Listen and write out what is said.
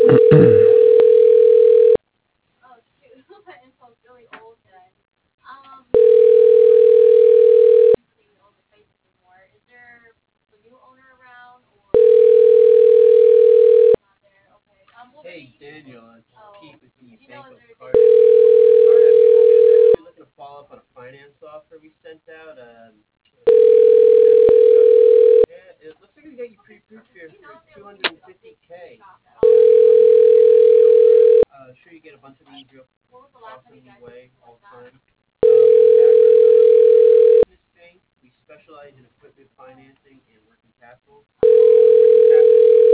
Hey Daniel, it's Pete with the Bank of Cardiff. Sorry I'm reaching you. I was actually looking to follow up on a finance offer we sent out. Yeah, it looks like we got you pre-approved here for 250K. Sure you get a bunch of these real tossing your way all the time.